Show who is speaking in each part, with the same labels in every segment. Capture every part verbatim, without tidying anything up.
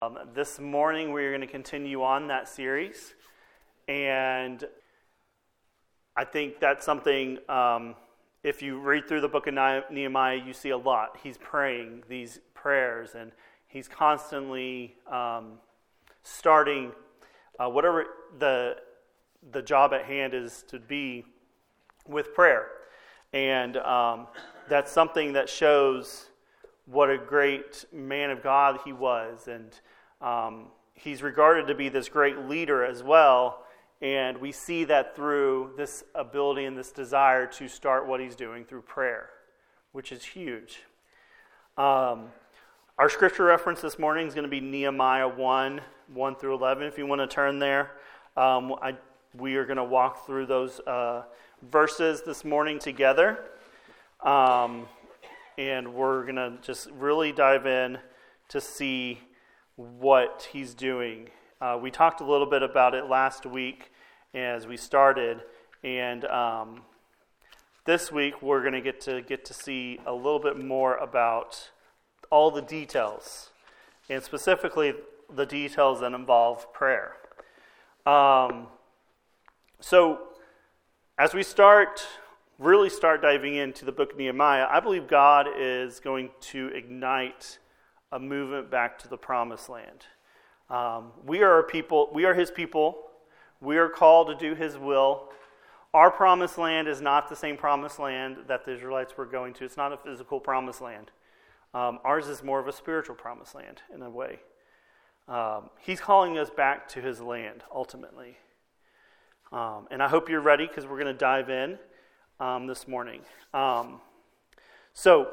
Speaker 1: Um, this morning we're going to continue on that series, and I think that's something, um, if you read through the book of Nehemiah, you see a lot. He's praying these prayers, and he's constantly um, starting uh, whatever the the job at hand is to be with prayer. And um, that's something that shows what a great man of God he was. And um, he's regarded to be this great leader as well. And we see that through this ability and this desire to start what he's doing through prayer, which is huge. Um, our scripture reference this morning is going to be Nehemiah one, one through eleven. If you want to turn there, um, I, we are going to walk through those uh, verses this morning together. Um, and we're going to just really dive in to see what he's doing. Uh, we talked a little bit about it last week as we started, and um, this week we're going to get to get to see a little bit more about all the details, and specifically the details that involve prayer. Um, so as we start, really start diving into the book of Nehemiah, I believe God is going to ignite a movement back to the promised land. Um, we are a people, we are his people. We are called to do his will. Our promised land is not the same promised land that the Israelites were going to. It's not a physical promised land. Um, ours is more of a spiritual promised land in a way. Um, he's calling us back to his land ultimately. Um, and I hope you're ready because we're going to dive in um, this morning. Um, so,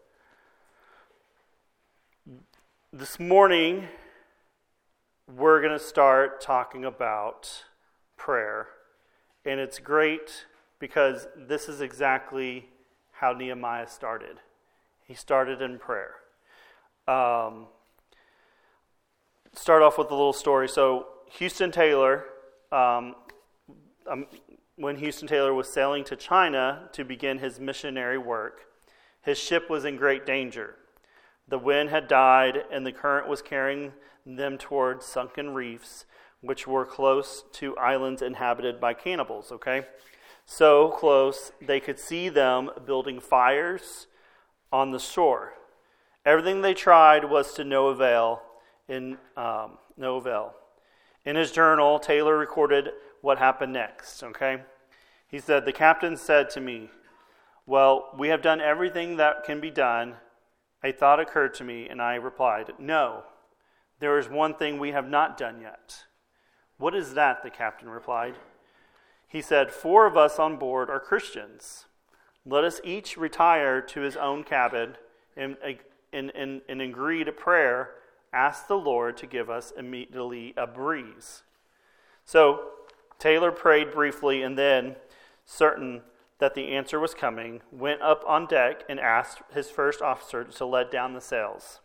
Speaker 1: this morning, we're going to start talking about prayer. And it's great because this is exactly how Nehemiah started. He started in prayer. Um, start off with a little story. So Houston Taylor, um, um, when Houston Taylor was sailing to China to begin his missionary work, his ship was in great danger. The wind had died, and the current was carrying them towards sunken reefs, which were close to islands inhabited by cannibals, okay? So close, they could see them building fires on the shore. Everything they tried was to no avail. In um, no avail. In his journal, Taylor recorded what happened next, okay? He said, "The captain said to me, 'Well, we have done everything that can be done.' A thought occurred to me, and I replied, 'No, there is one thing we have not done yet.' 'What is that?' the captain replied. He said, four of us on board are Christians. Let us each retire to his own cabin and, and, and, and agree to prayer, ask the Lord to give us immediately a breeze.' So Taylor prayed briefly, and then, certain that the answer was coming, went up on deck and asked his first officer to let down the sails.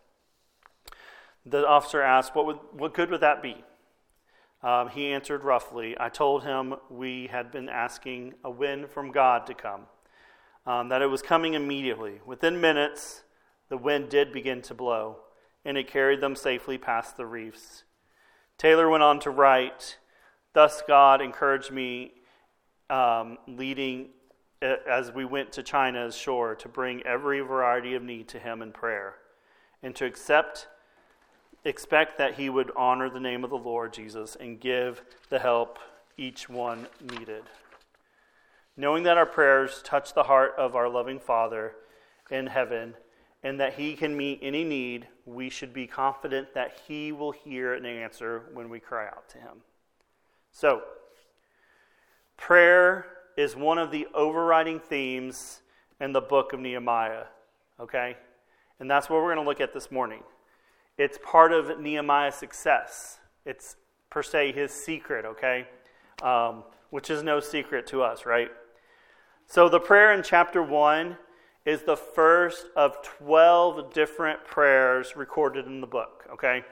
Speaker 1: The officer asked, what would, what good would that be? Um, he answered roughly, I told him we had been asking a wind from God to come, um, that it was coming immediately. Within minutes, the wind did begin to blow, and it carried them safely past the reefs. Taylor went on to write, thus God encouraged me um, leading as we went to China's shore to bring every variety of need to him in prayer, and to accept, expect that he would honor the name of the Lord Jesus and give the help each one needed. Knowing that our prayers touch the heart of our loving Father in heaven, and that he can meet any need, we should be confident that he will hear and answer when we cry out to him. So, prayer is one of the overriding themes in the book of Nehemiah, okay? And that's what we're going to look at this morning. It's part of Nehemiah's success. It's, per se, his secret, okay? Um, which is no secret to us, right? So the prayer in chapter one is the first of twelve different prayers recorded in the book, okay?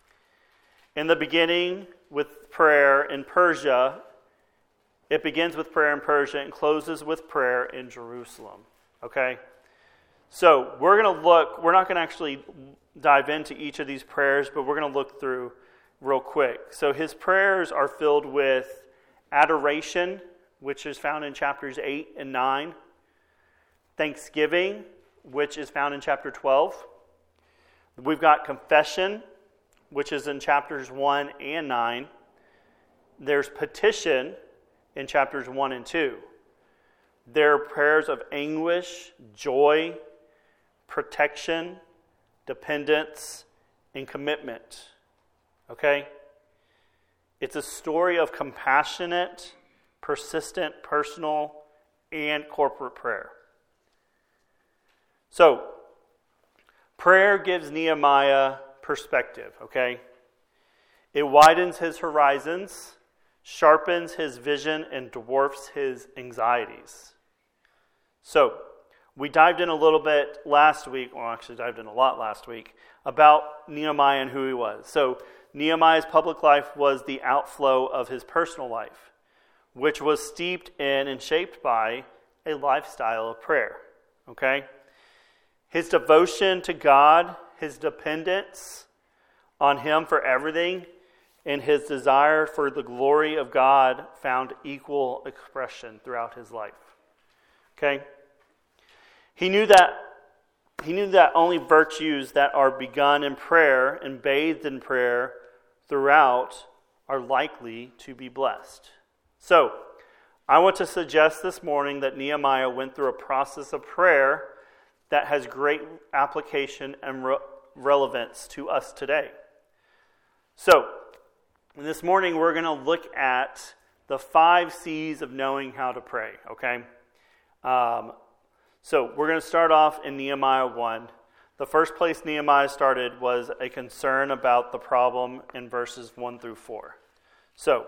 Speaker 1: In the beginning, with prayer in Persia, it begins with prayer in Persia and closes with prayer in Jerusalem, okay? So we're going to look, we're not going to actually dive into each of these prayers, but we're going to look through real quick. So his prayers are filled with adoration, which is found in chapters eight and nine. Thanksgiving, which is found in chapter twelve. We've got confession, which is in chapters one and nine. There's petition in chapters one and two. There are prayers of anguish, joy, protection, dependence, and commitment. Okay? It's a story of compassionate, persistent, personal, and corporate prayer. So, prayer gives Nehemiah perspective, okay? It widens his horizons, sharpens his vision, and dwarfs his anxieties. So, we dived in a little bit last week, well actually dived in a lot last week, about Nehemiah and who he was. So, Nehemiah's public life was the outflow of his personal life, which was steeped in and shaped by a lifestyle of prayer, okay? His devotion to God, his dependence on him for everything, and his desire for the glory of God found equal expression throughout his life. Okay? He knew that he knew that only virtues that are begun in prayer and bathed in prayer throughout are likely to be blessed. So, I want to suggest this morning that Nehemiah went through a process of prayer that has great application and re- relevance to us today. So, this morning we're going to look at the five C's of knowing how to pray, okay? Um, so, we're going to start off in Nehemiah one. The first place Nehemiah started was a concern about the problem in verses one through four. So,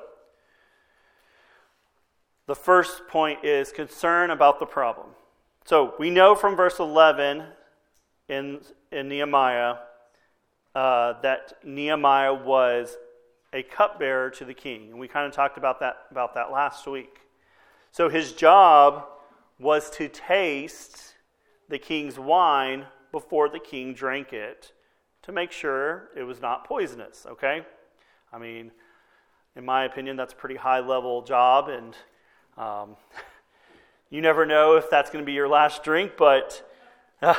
Speaker 1: the first point is concern about the problem. So we know from verse eleven in, in Nehemiah uh, that Nehemiah was a cupbearer to the king. And we kind of talked about that, about that last week. So his job was to taste the king's wine before the king drank it to make sure it was not poisonous, okay? I mean, in my opinion, that's a pretty high-level job, and um you never know if that's going to be your last drink, but uh,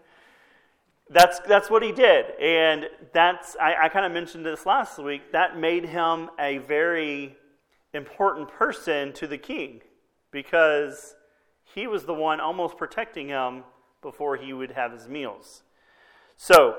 Speaker 1: that's that's what he did. And that's I, I kind of mentioned this last week. That made him a very important person to the king because he was the one almost protecting him before he would have his meals. So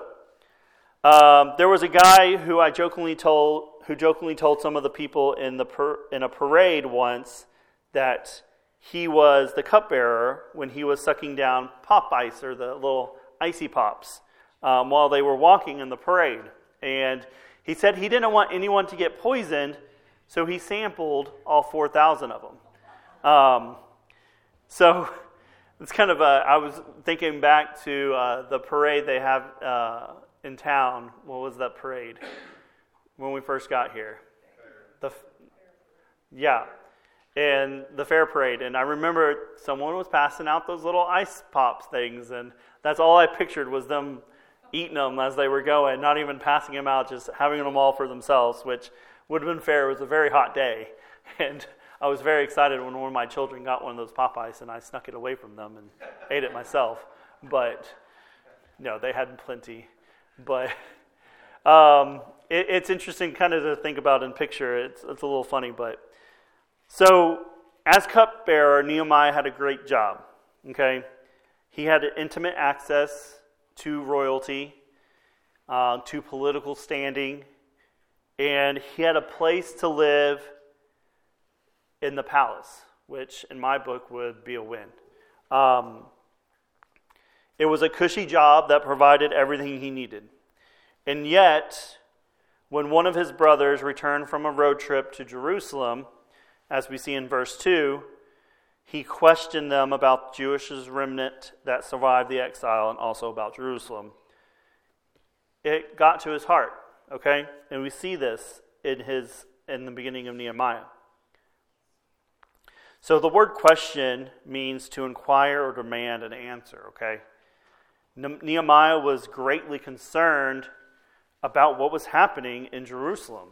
Speaker 1: um, there was a guy who I jokingly told who jokingly told some of the people in the per, in a parade once that he was the cupbearer when he was sucking down pop ice, or the little icy pops, um, while they were walking in the parade. And he said he didn't want anyone to get poisoned, so he sampled all four thousand of them. Um, so it's kind of a, I was thinking back to uh, the parade they have uh, in town. What was that parade when we first got here? The Yeah. And the fair parade, and I remember someone was passing out those little ice pops things, and that's all I pictured was them eating them as they were going, not even passing them out, just having them all for themselves, which would have been fair. It was a very hot day, and I was very excited when one of my children got one of those pop ice, and I snuck it away from them and ate it myself, but no, they had plenty. But um, it, it's interesting kind of to think about and picture. It's, it's a little funny, but so, as cupbearer, Nehemiah had a great job, okay? He had intimate access to royalty, uh, to political standing, and he had a place to live in the palace, which in my book would be a win. Um, it was a cushy job that provided everything he needed. And yet, when one of his brothers returned from a road trip to Jerusalem, as we see in verse two, he questioned them about Jewish remnant that survived the exile and also about Jerusalem. It got to his heart, okay? And we see this in his in the beginning of Nehemiah. So the word question means to inquire or demand an answer, okay? Nehemiah was greatly concerned about what was happening in Jerusalem.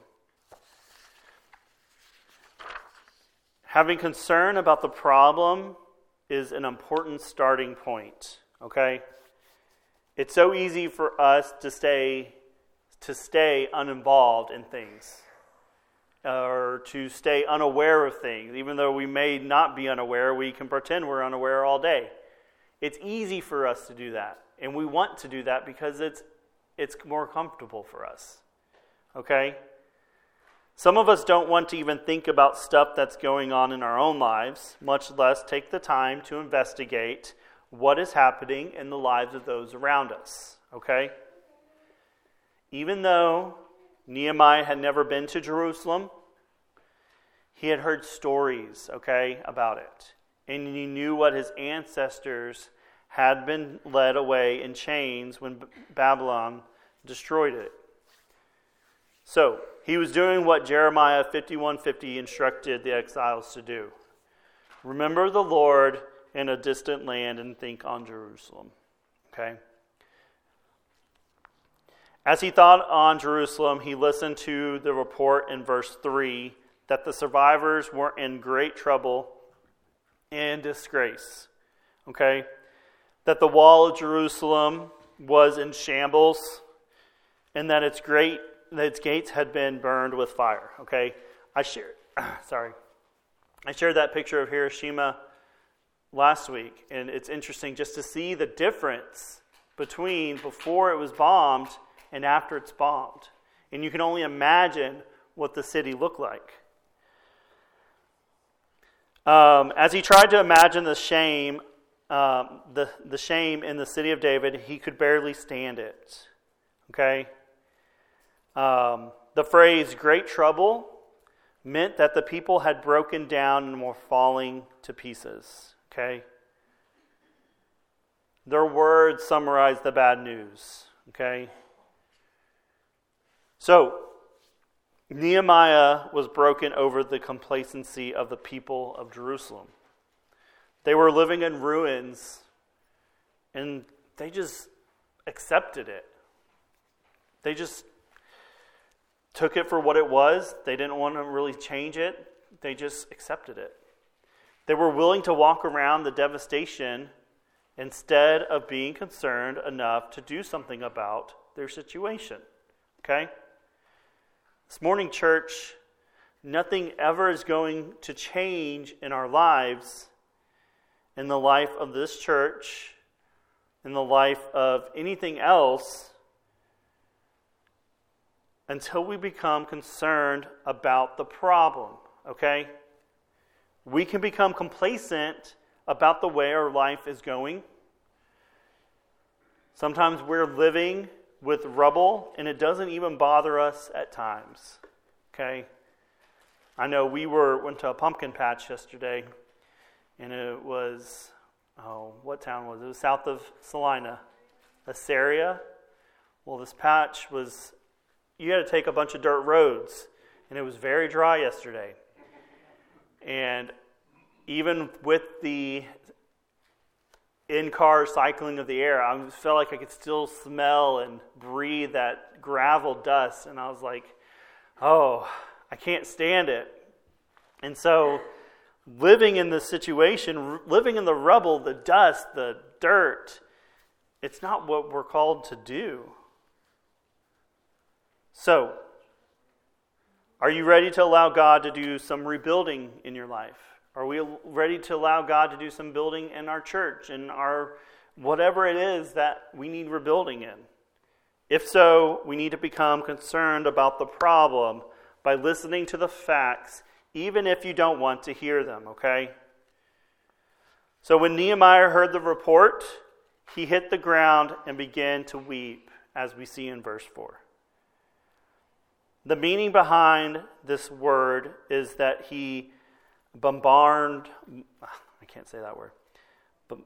Speaker 1: Having concern about the problem is an important starting point, okay? It's so easy for us to stay to stay uninvolved in things, or to stay unaware of things. Even though we may not be unaware, we can pretend we're unaware all day. It's easy for us to do that, and we want to do that because it's it's more comfortable for us, okay? Some of us don't want to even think about stuff that's going on in our own lives, much less take the time to investigate what is happening in the lives of those around us, okay? Even though Nehemiah had never been to Jerusalem, he had heard stories, okay, about it. And he knew what his ancestors had been led away in chains when Babylon destroyed it. So, he was doing what Jeremiah fifty-one fifty instructed the exiles to do. Remember the Lord in a distant land and think on Jerusalem. Okay? As he thought on Jerusalem, he listened to the report in verse three that the survivors were in great trouble and disgrace. Okay? That the wall of Jerusalem was in shambles, and that its great that its gates had been burned with fire. Okay? I shared sorry. I shared that picture of Hiroshima last week, and it's interesting just to see the difference between before it was bombed and after it's bombed. And you can only imagine what the city looked like. Um, as he tried to imagine the shame, um, the, the shame in the city of David, he could barely stand it. Okay? Um, the phrase "great trouble" meant that the people had broken down and were falling to pieces. Okay? Their words summarize the bad news. Okay? So, Nehemiah was broken over the complacency of the people of Jerusalem. They were living in ruins, and they just accepted it. They just took it for what it was. They didn't want to really change it. They just accepted it. They were willing to walk around the devastation instead of being concerned enough to do something about their situation. Okay? This morning, church, nothing ever is going to change in our lives, in the life of this church, in the life of anything else, until we become concerned about the problem, okay? We can become complacent about the way our life is going. Sometimes we're living with rubble, and it doesn't even bother us at times, okay? I know we were went to a pumpkin patch yesterday, and it was, oh, what town was it? It was south of Salina, Assyria. Well, this patch was, you had to take a bunch of dirt roads, and it was very dry yesterday. And even with the in-car cycling of the air, I felt like I could still smell and breathe that gravel dust. And I was like, oh, I can't stand it. And so living in this situation, living in the rubble, the dust, the dirt, it's not what we're called to do. So, are you ready to allow God to do some rebuilding in your life? Are we ready to allow God to do some building in our church and our whatever it is that we need rebuilding in? If so, we need to become concerned about the problem by listening to the facts, even if you don't want to hear them, okay? So when Nehemiah heard the report, he hit the ground and began to weep, as we see in verse four. The meaning behind this word is that he bombarded, I can't say that word, but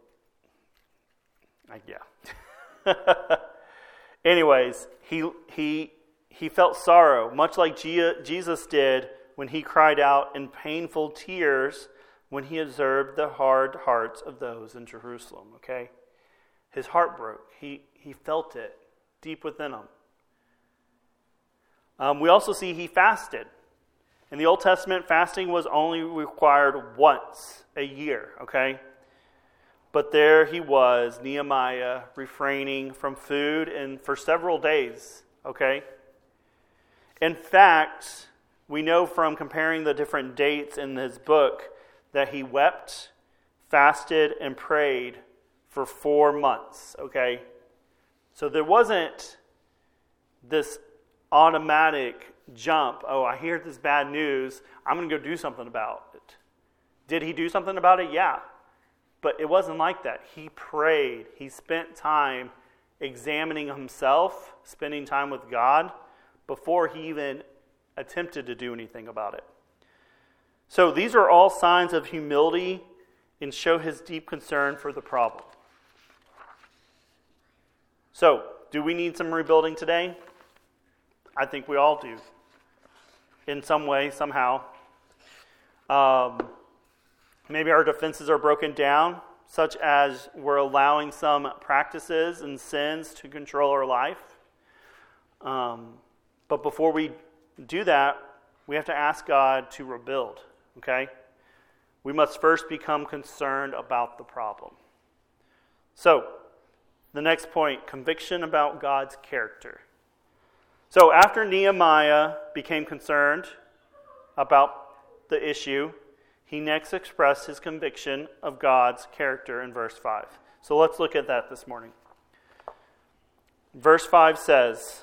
Speaker 1: yeah. Anyways, he he he felt sorrow, much like Jesus did when he cried out in painful tears when he observed the hard hearts of those in Jerusalem, okay? His heart broke. He, he felt it deep within him. Um, we also see he fasted. In the Old Testament, fasting was only required once a year, okay? But there he was, Nehemiah, refraining from food and for several days, okay? In fact, we know from comparing the different dates in his book that he wept, fasted, and prayed for four months, okay? So there wasn't this automatic jump, oh, I hear this bad news, I'm going to go do something about it. Did he do something about it? Yeah. But it wasn't like that. He prayed. He spent time examining himself, spending time with God, before he even attempted to do anything about it. So these are all signs of humility and show his deep concern for the problem. So, do we need some rebuilding today? I think we all do. In some way, somehow. Um, maybe our defenses are broken down, such as we're allowing some practices and sins to control our life. Um, but before we do that, we have to ask God to rebuild, okay? We must first become concerned about the problem. So, the next point, conviction about God's character. So after Nehemiah became concerned about the issue, he next expressed his conviction of God's character in verse five. So let's look at that this morning. Verse five says,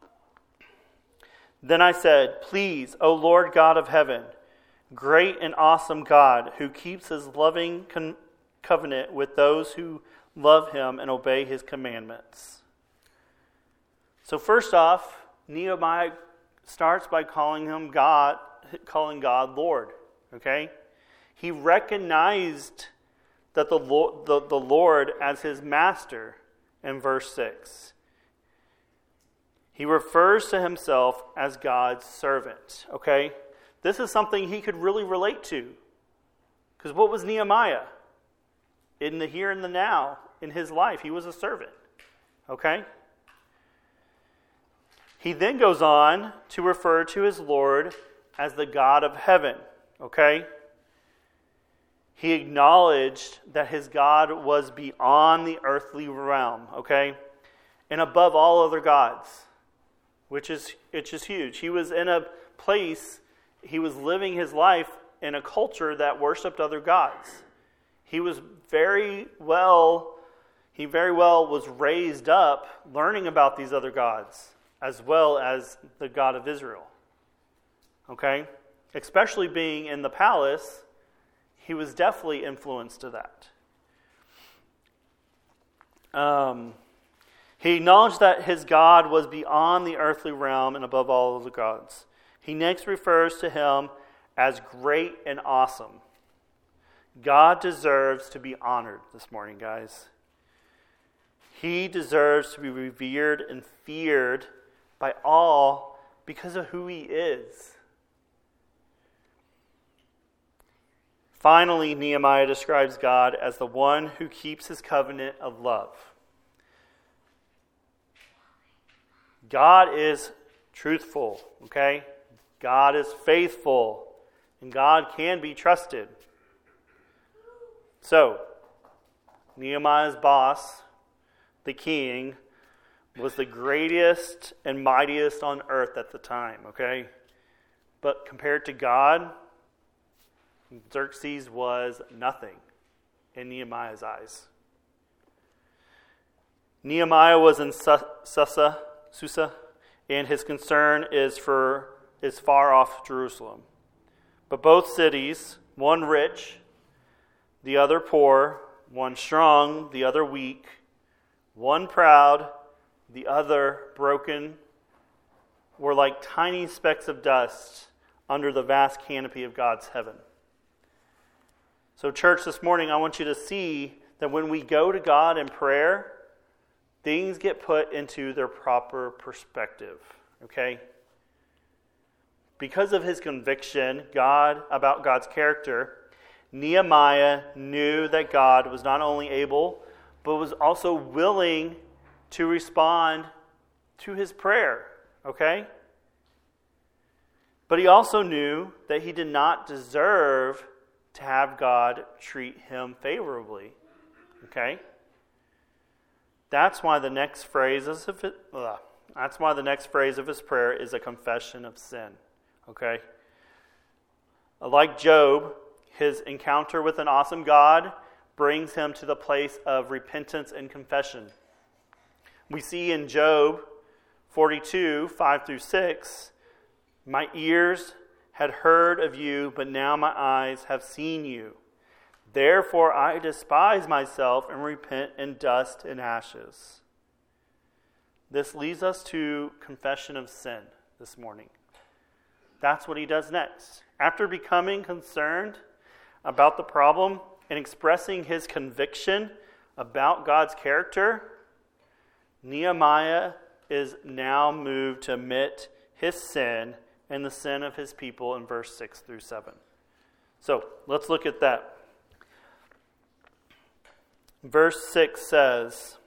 Speaker 1: "Then I said, 'Please, O Lord God of heaven, great and awesome God, who keeps his loving con- covenant with those who love him and obey his commandments.'" So first off, Nehemiah starts by calling him God, calling God Lord. Okay? He recognized that the Lord, the, the Lord as his master in verse six. He refers to himself as God's servant. Okay? This is something he could really relate to. Because what was Nehemiah? In the here and the now, in his life, he was a servant. Okay? He then goes on to refer to his Lord as the God of heaven. Okay? He acknowledged that his God was beyond the earthly realm. Okay? And above all other gods. Which is, it's just huge. He was in a place, he was living his life in a culture that worshipped other gods. He was very well, he very well was raised up learning about these other gods, as well as the God of Israel. Okay? Especially being in the palace, he was definitely influenced to that. Um, he acknowledged that his God was beyond the earthly realm and above all of the gods. He next refers to him as great and awesome. God deserves to be honored this morning, guys. He deserves to be revered and feared by all because of who he is. Finally, Nehemiah describes God as the one who keeps his covenant of love. God is truthful, okay? God is faithful, and God can be trusted. So, Nehemiah's boss, the king, was the greatest and mightiest on earth at the time, okay? But compared to God, Xerxes was nothing in Nehemiah's eyes. Nehemiah was in Susa, Susa, and his concern is for is far off Jerusalem. But both cities, one rich, the other poor, one strong, the other weak, one proud, the other broken, were like tiny specks of dust under the vast canopy of God's heaven. So church, this morning I want you to see that when we go to God in prayer, things get put into their proper perspective, okay? Because of his conviction God about God's character, Nehemiah knew that God was not only able, but was also willing to respond to his prayer, okay? But he also knew that he did not deserve to have God treat him favorably, okay? That's why the next phrase is of it, ugh, that's why the next phrase of his prayer is a confession of sin, okay? Like Job, his encounter with an awesome God brings him to the place of repentance and confession. We see in Job forty-two, five through six, my ears had heard of you, but now my eyes have seen you. Therefore I despise myself and repent in dust and ashes. This leads us to confession of sin this morning. That's what he does next. After becoming concerned about the problem and expressing his conviction about God's character, Nehemiah is now moved to admit his sin and the sin of his people in verse six through seven. So, let's look at that. Verse six says,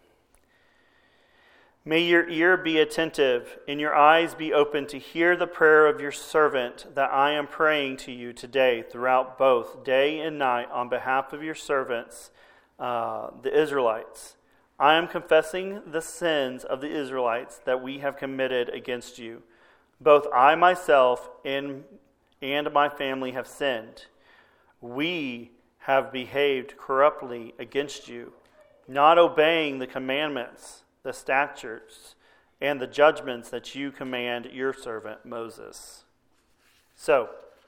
Speaker 1: "May your ear be attentive and your eyes be open to hear the prayer of your servant that I am praying to you today throughout both day and night on behalf of your servants, uh, the Israelites. I am confessing the sins of the Israelites that we have committed against you. Both I myself and, and my family have sinned. We have behaved corruptly against you, not obeying the commandments, the statutes, and the judgments that you command your servant Moses." So,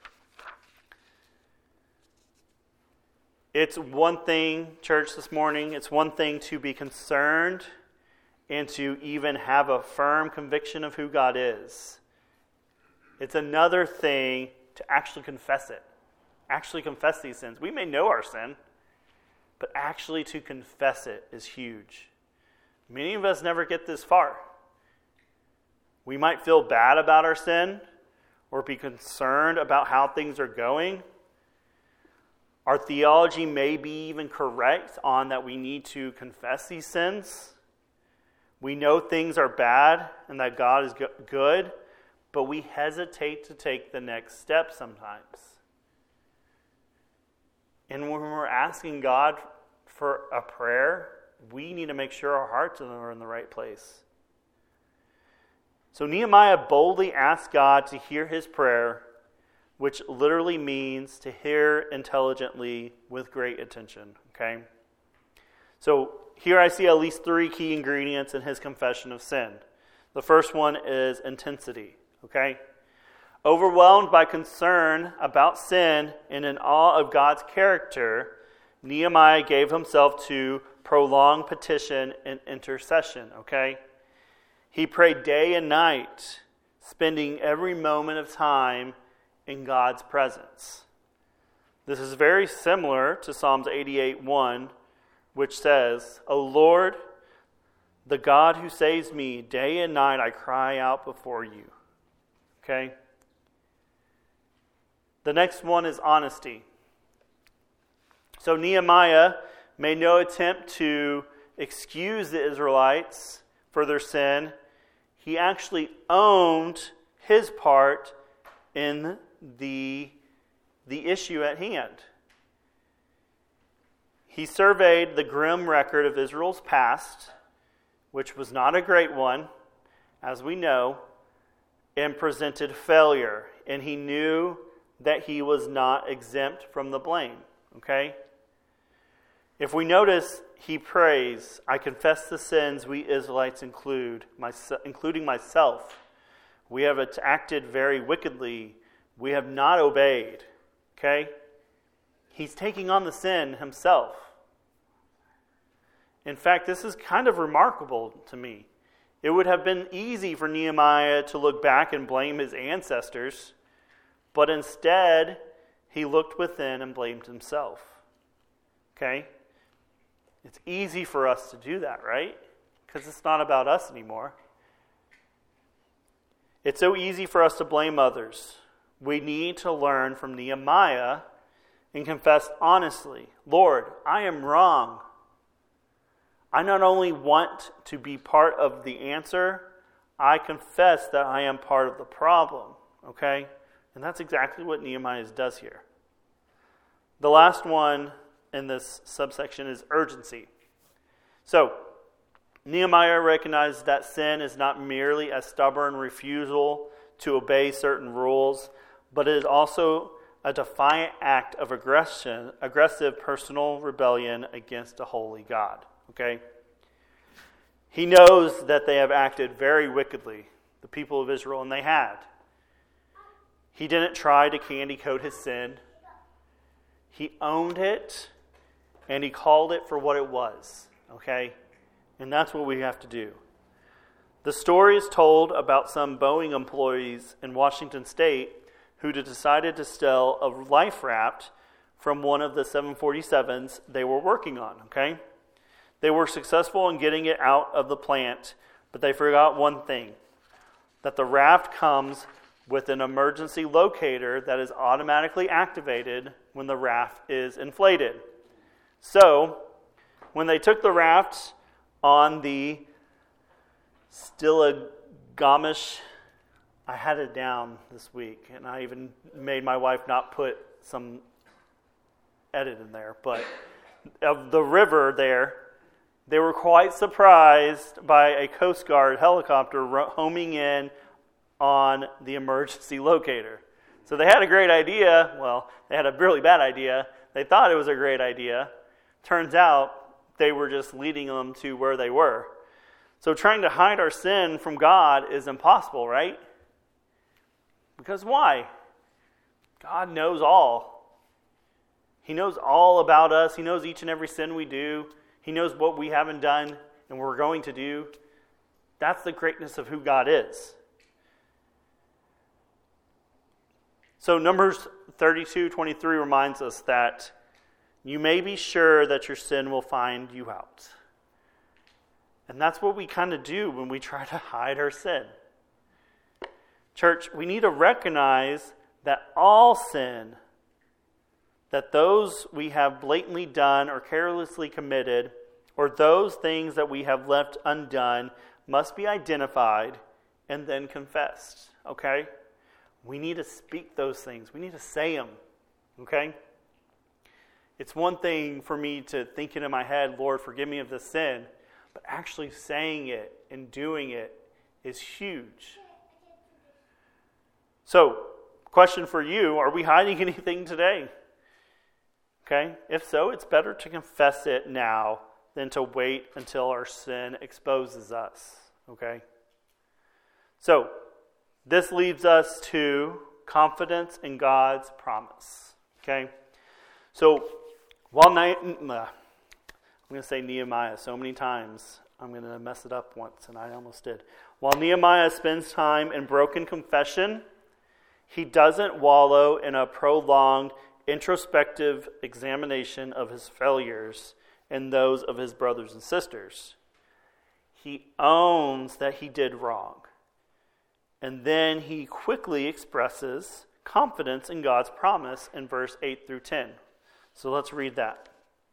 Speaker 1: it's one thing, church, this morning, it's one thing to be concerned and to even have a firm conviction of who God is. It's another thing to actually confess it. Actually confess these sins. We may know our sin, but actually to confess it is huge. Many of us never get this far. We might feel bad about our sin or be concerned about how things are going. Our theology may be even correct on that we need to confess these sins. We know things are bad and that God is good, but we hesitate to take the next step sometimes. And when we're asking God for a prayer, we need to make sure our hearts are in the right place. So Nehemiah boldly asked God to hear his prayer, which literally means to hear intelligently with great attention. Okay? So here I see at least three key ingredients in his confession of sin. The first one is intensity. Okay? Overwhelmed by concern about sin and in awe of God's character, Nehemiah gave himself to prolonged petition and intercession. Okay? He prayed day and night, spending every moment of time in God's presence. This is very similar to Psalms eighty-eight one, which says, "O Lord, the God who saves me, day and night I cry out before you." Okay? The next one is honesty. So Nehemiah made no attempt to excuse the Israelites for their sin. He actually owned his part in the, the issue at hand. He surveyed the grim record of Israel's past, which was not a great one, as we know, and presented failure. And he knew that he was not exempt from the blame. Okay? If we notice, he prays, "I confess the sins we Israelites include, myself, including myself. We have acted very wickedly. We have not obeyed." Okay? He's taking on the sin himself. In fact, this is kind of remarkable to me. It would have been easy for Nehemiah to look back and blame his ancestors, but instead, he looked within and blamed himself. Okay? It's easy for us to do that, right? Because it's not about us anymore. It's so easy for us to blame others. We need to learn from Nehemiah and confess honestly, "Lord, I am wrong. I not only want to be part of the answer, I confess that I am part of the problem. Okay? And that's exactly what Nehemiah does here. The last one in this subsection is urgency. So, Nehemiah recognizes that sin is not merely a stubborn refusal to obey certain rules, but it is also a defiant act of aggression, aggressive personal rebellion against a holy God. Okay? He knows that they have acted very wickedly, the people of Israel, and they had. He didn't try to candy coat his sin. He owned it, and he called it for what it was. Okay? And that's what we have to do. The story is told about some Boeing employees in Washington State who decided to steal a life raft from one of the seven forty-sevens they were working on. Okay? They were successful in getting it out of the plant, but they forgot one thing, that the raft comes with an emergency locator that is automatically activated when the raft is inflated. So, when they took the raft on the Stiligamish, I had it down this week, and I even made my wife not put some edit in there, but of the river there, they were quite surprised by a Coast Guard helicopter homing in on the emergency locator. So they had a great idea. Well, they had a really bad idea. They thought it was a great idea. Turns out they were just leading them to where they were. So trying to hide our sin from God is impossible, right? Because why? God knows all. He knows all about us. He knows each and every sin we do. He knows what we haven't done and we're going to do. That's the greatness of who God is. So Numbers thirty-two twenty-three reminds us that you may be sure that your sin will find you out. And that's what we kind of do when we try to hide our sin. Church, we need to recognize that all sin, that those we have blatantly done or carelessly committed, or those things that we have left undone, must be identified and then confessed. Okay? We need to speak those things. We need to say them. Okay? It's one thing for me to think it in my head, Lord, forgive me of this sin, but actually saying it and doing it is huge. So, question for you, are we hiding anything today? Okay? If so, it's better to confess it now than to wait until our sin exposes us. Okay? So, this leads us to confidence in God's promise. Okay? So, while night, I'm going to say Nehemiah so many times, I'm going to mess it up once, and I almost did. While Nehemiah spends time in broken confession, he doesn't wallow in a prolonged introspective examination of his failures and those of his brothers and sisters. He owns that he did wrong. And then he quickly expresses confidence in God's promise in verse eight through ten. So let's read that.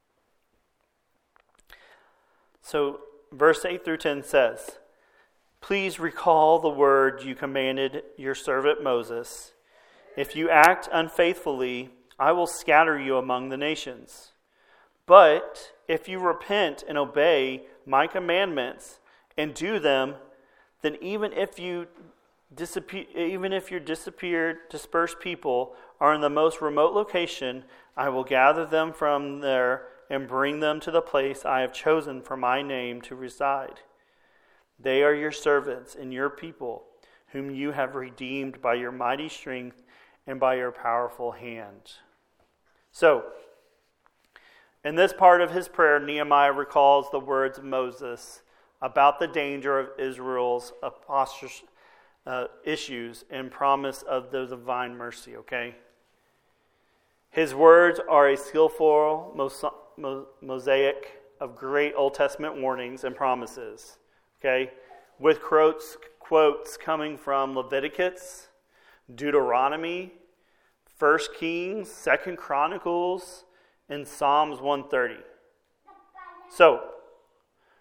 Speaker 1: So verse eight through ten says, "Please recall the word you commanded your servant Moses. If you act unfaithfully, I will scatter you among the nations. But if you repent and obey my commandments and do them, then even if you disappear, even if your disappeared, dispersed people are in the most remote location, I will gather them from there and bring them to the place I have chosen for my name to reside. They are your servants and your people, whom you have redeemed by your mighty strength and by your powerful hand." So, in this part of his prayer, Nehemiah recalls the words of Moses about the danger of Israel's apostasy, uh, issues and promise of the divine mercy, okay? His words are a skillful mosaic of great Old Testament warnings and promises, okay? With quotes, quotes coming from Leviticus, Deuteronomy, First Kings, Second Chronicles, and Psalms one thirty. So,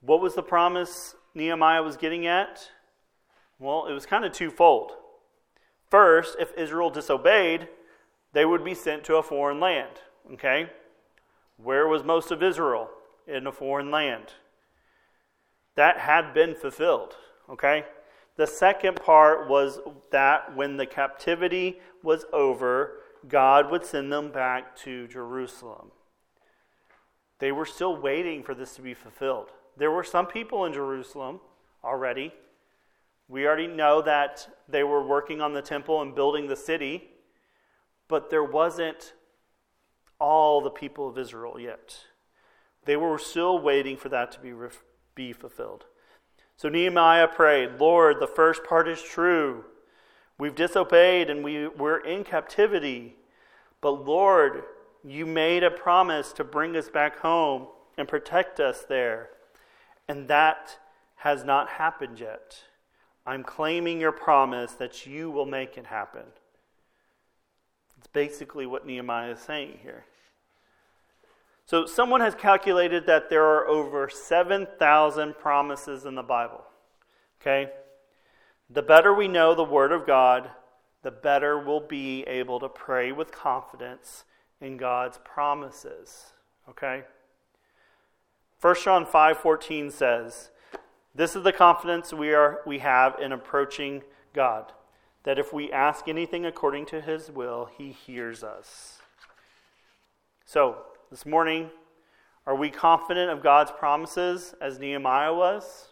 Speaker 1: What was the promise Nehemiah was getting at? Well, it was kind of twofold. First, if Israel disobeyed, they would be sent to a foreign land. Okay? Where was most of Israel? In a foreign land. That had been fulfilled. Okay? The second part was that when the captivity was over, God would send them back to Jerusalem. They were still waiting for this to be fulfilled. There were some people in Jerusalem already. We already know that they were working on the temple and building the city, but there wasn't all the people of Israel yet. They were still waiting for that to be, be fulfilled. So Nehemiah prayed, Lord, the first part is true. We've disobeyed and we, we're in captivity. But Lord, you made a promise to bring us back home and protect us there. And that has not happened yet. I'm claiming your promise that you will make it happen. It's basically what Nehemiah is saying here. So someone has calculated that there are over seven thousand promises in the Bible. Okay? The better we know the Word of God, the better we'll be able to pray with confidence in God's promises. Okay? First John five fourteen says, this is the confidence we are we have in approaching God, that if we ask anything according to His will, He hears us. So, this morning, are we confident of God's promises as Nehemiah was?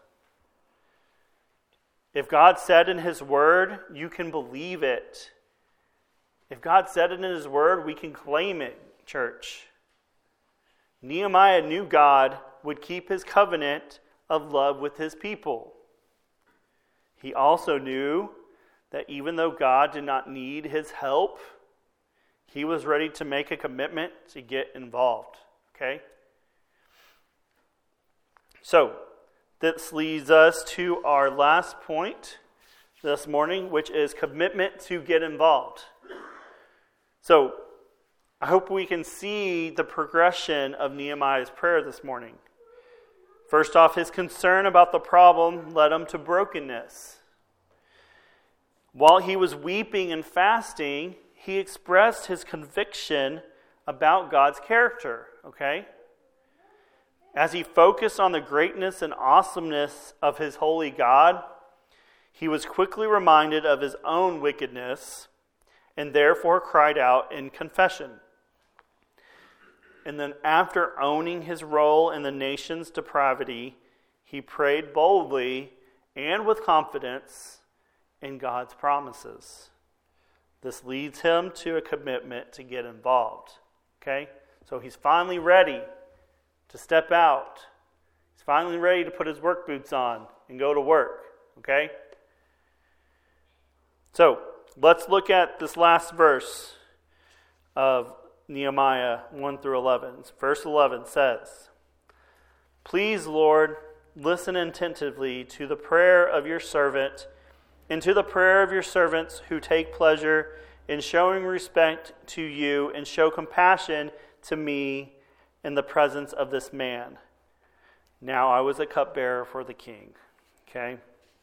Speaker 1: If God said in His Word, you can believe it. If God said it in His Word, we can claim it, church. Nehemiah knew God would keep His covenant of love with His people. He also knew that even though God did not need his help, he was ready to make a commitment to get involved. Okay? So, this leads us to our last point this morning, which is commitment to get involved. So, I hope we can see the progression of Nehemiah's prayer this morning. First off, his concern about the problem led him to brokenness. While he was weeping and fasting, he expressed his conviction about God's character, okay? As he focused on the greatness and awesomeness of his holy God, he was quickly reminded of his own wickedness and therefore cried out in confession. And then after owning his role in the nation's depravity, he prayed boldly and with confidence in God's promises. This leads him to a commitment to get involved. Okay? So he's finally ready to step out. He's finally ready to put his work boots on and go to work. Okay? So, let's look at this last verse of Nehemiah one through eleven. Verse eleven says, "Please, Lord, listen attentively to the prayer of your servant and to the prayer of your servants who take pleasure in showing respect to you and show compassion to me in the presence of this man. Now I was a cupbearer for the king." Okay?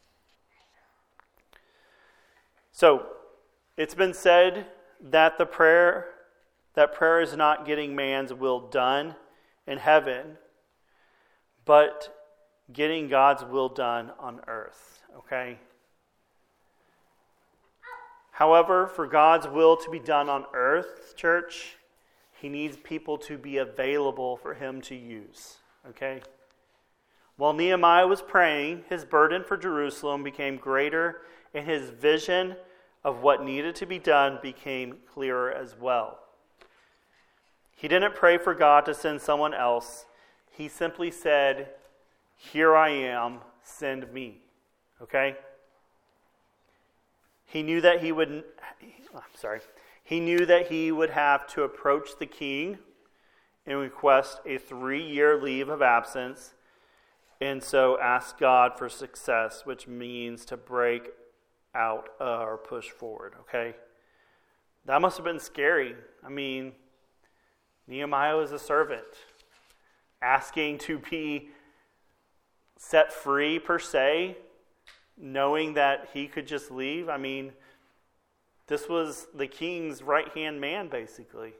Speaker 1: So, it's been said that the prayer, that prayer is not getting man's will done in heaven, but getting God's will done on earth. Okay? However, for God's will to be done on earth, church, he needs people to be available for him to use. Okay? While Nehemiah was praying, his burden for Jerusalem became greater, and his vision of what needed to be done became clearer as well. He didn't pray for God to send someone else. He simply said, "Here I am, send me." Okay? He knew that he would, I'm sorry, he knew that he would have to approach the king and request a three-year leave of absence, and so ask God for success, which means to break out uh, or push forward, okay? That must have been scary. I mean, Nehemiah was a servant, asking to be set free per se, knowing that he could just leave. I mean, this was the king's right-hand man, basically.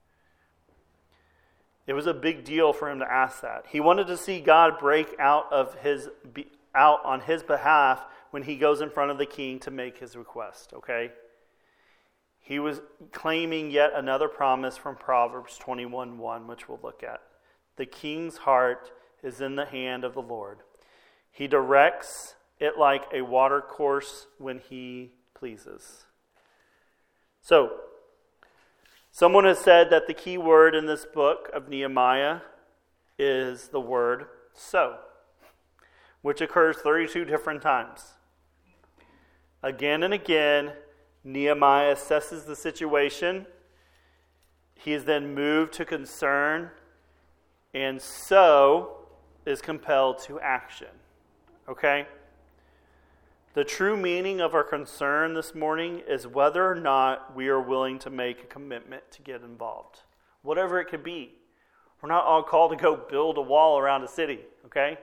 Speaker 1: It was a big deal for him to ask that. He wanted to see God break out of his out on his behalf when he goes in front of the king to make his request, okay? He was claiming yet another promise from Proverbs twenty-one one, which we'll look at. The king's heart is in the hand of the Lord. He directs it like a watercourse when he pleases. So, someone has said that the key word in this book of Nehemiah is the word so, which occurs thirty-two different times. Again and again, Nehemiah assesses the situation. He is then moved to concern, and so is compelled to action. Okay? The true meaning of our concern this morning is whether or not we are willing to make a commitment to get involved. Whatever it could be. We're not all called to go build a wall around a city, okay?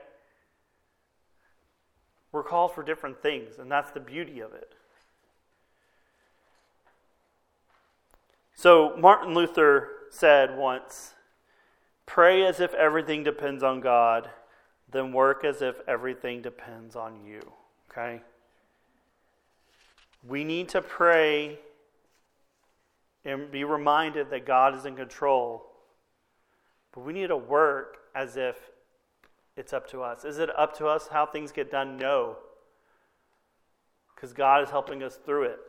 Speaker 1: We're called for different things, and that's the beauty of it. So Martin Luther said once, "Pray as if everything depends on God, then work as if everything depends on you." Okay? We need to pray and be reminded that God is in control. But we need to work as if it's up to us. Is it up to us how things get done? No. Because God is helping us through it.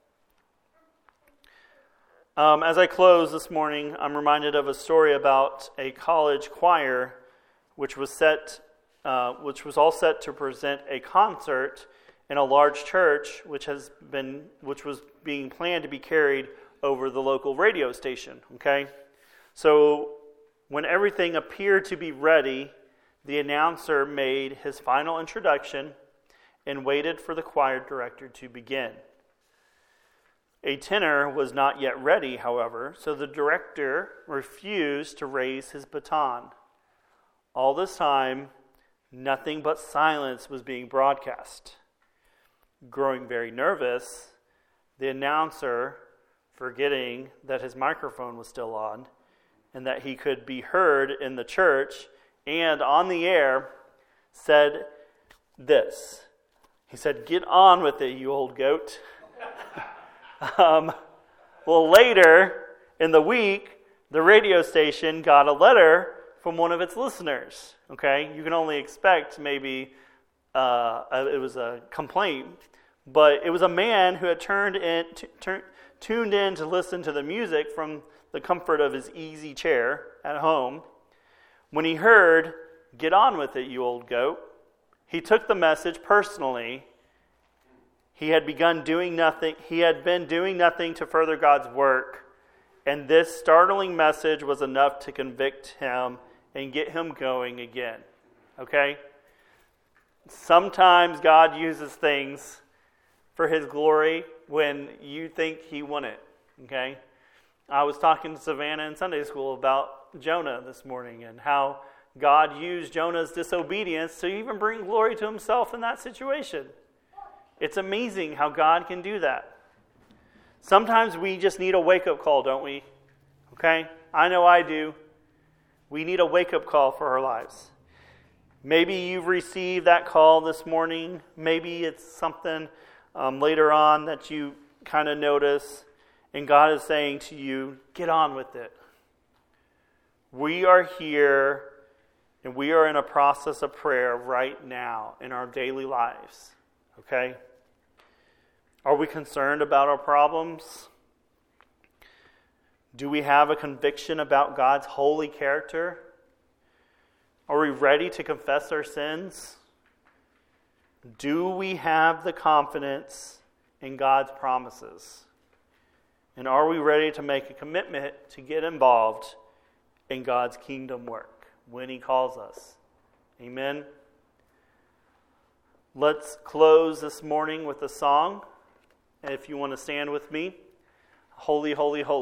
Speaker 1: Um, as I close this morning, I'm reminded of a story about a college choir which was set, uh, which was all set to present a concert in a large church, which has been, which was being planned to be carried over the local radio station. Okay, so when everything appeared to be ready, the announcer made his final introduction and waited for the choir director to begin. A tenor was not yet ready, however, so the director refused to raise his baton. All this time, nothing but silence was being broadcast. Growing very nervous, the announcer, forgetting that his microphone was still on and that he could be heard in the church and on the air, said this. He said, "Get on with it, you old goat." um, well, later in the week, the radio station got a letter from one of its listeners. Okay, you can only expect maybe uh, it was a complaint, but it was a man who had turned in, t- t- tuned in to listen to the music from the comfort of his easy chair at home. When he heard, "Get on with it, you old goat," he took the message personally. He had begun doing nothing. He had been doing nothing to further God's work, and this startling message was enough to convict him and get him going again. Okay? Sometimes God uses things for His glory when you think He wouldn't. Okay? I was talking to Savannah in Sunday school about Jonah this morning and how God used Jonah's disobedience to even bring glory to Himself in that situation. It's amazing how God can do that. Sometimes we just need a wake-up call, don't we? Okay? I know I do. We need a wake-up call for our lives. Maybe you've received that call this morning. Maybe it's something um, later on that you kind of notice, and God is saying to you, get on with it. We are here, and we are in a process of prayer right now in our daily lives. Okay? Are we concerned about our problems? Do we have a conviction about God's holy character? Are we ready to confess our sins? Do we have the confidence in God's promises? And are we ready to make a commitment to get involved in God's kingdom work when He calls us? Amen. Let's close this morning with a song. And if you want to stand with me, Holy, Holy, Holy.